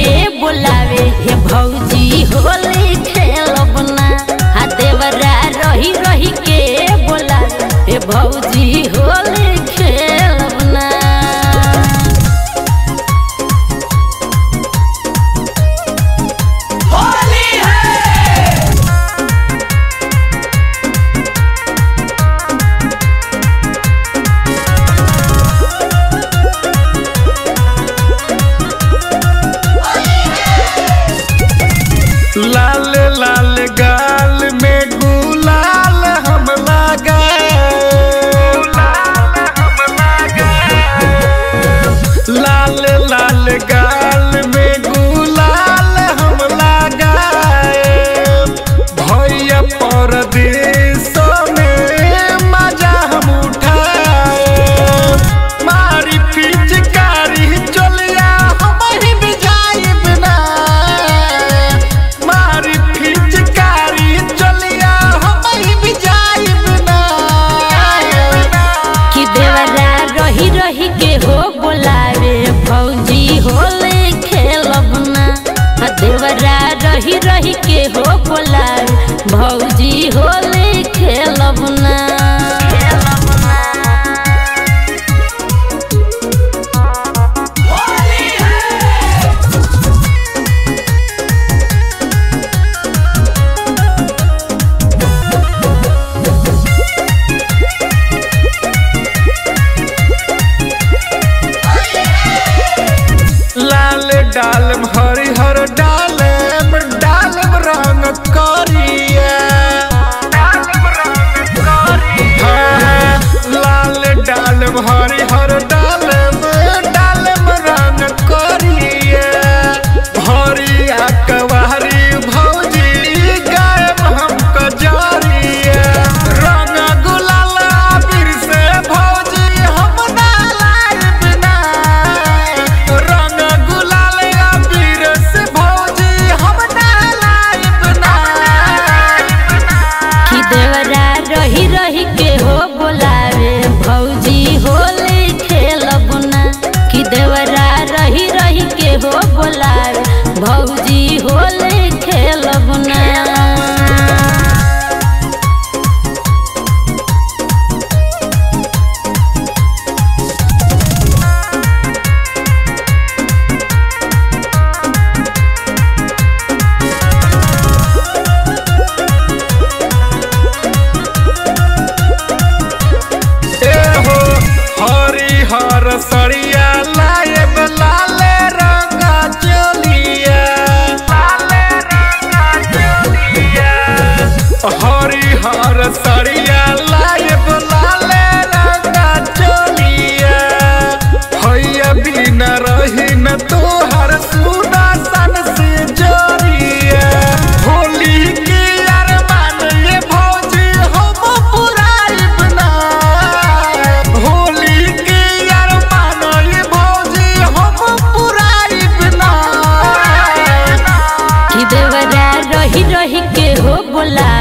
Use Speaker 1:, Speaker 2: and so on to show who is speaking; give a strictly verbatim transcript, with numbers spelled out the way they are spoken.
Speaker 1: के बोलावे हे भौजी होली खेलब ना। हाँ देवरा रही रही के बोलावे हे भौजी होली खेलब ना।
Speaker 2: लाल लाल गाल में गुलाल हम लगाए, लाल लाल गाल में गुलाल हम लगाए। भैया परदेशों में मजा हम उठाए। मारी पिचकारी चलिया हम ही बिजाइब ना। मारी पिचकारी चलिया हम ही बिजाइब ना।
Speaker 1: कि देवरा रही रही के हो बोलावे भौजी होली खेलब ना। देवरा रही रही के हो बोलावे भौजी होली खेलब ना।
Speaker 2: लाल डालम हरिहर डालम डालम रंग करिया। हाँ, लाल डालम हरिहर डालम डालम रंग करिया। हरिया कवारी भौजी गायब हम कजरिया। रंग गुलाल आबिर से भौजी हम ना लाइब ना। रंग गुलाल आबिर से भौजी हम ना लाइब ना।
Speaker 1: कि देवरा रही रही के हो बोलावे भौजी होली खेलब ना। कि देवरा रही रही के हो बोलावे भौजी होली खेलब ना।
Speaker 2: एहो हरिहर सरिया लायब लाल रंग चलिया। हरिहर सरिया लायब लाल रंग चलिया। हैया बिना रही न तोहर सुना सन से जरिया। होली की अरमान ये भौजी हम पुराइब ना। होली की अरमान ये भौजी हम पुराइब ना।
Speaker 1: कि देवरा रही रही के हो बोला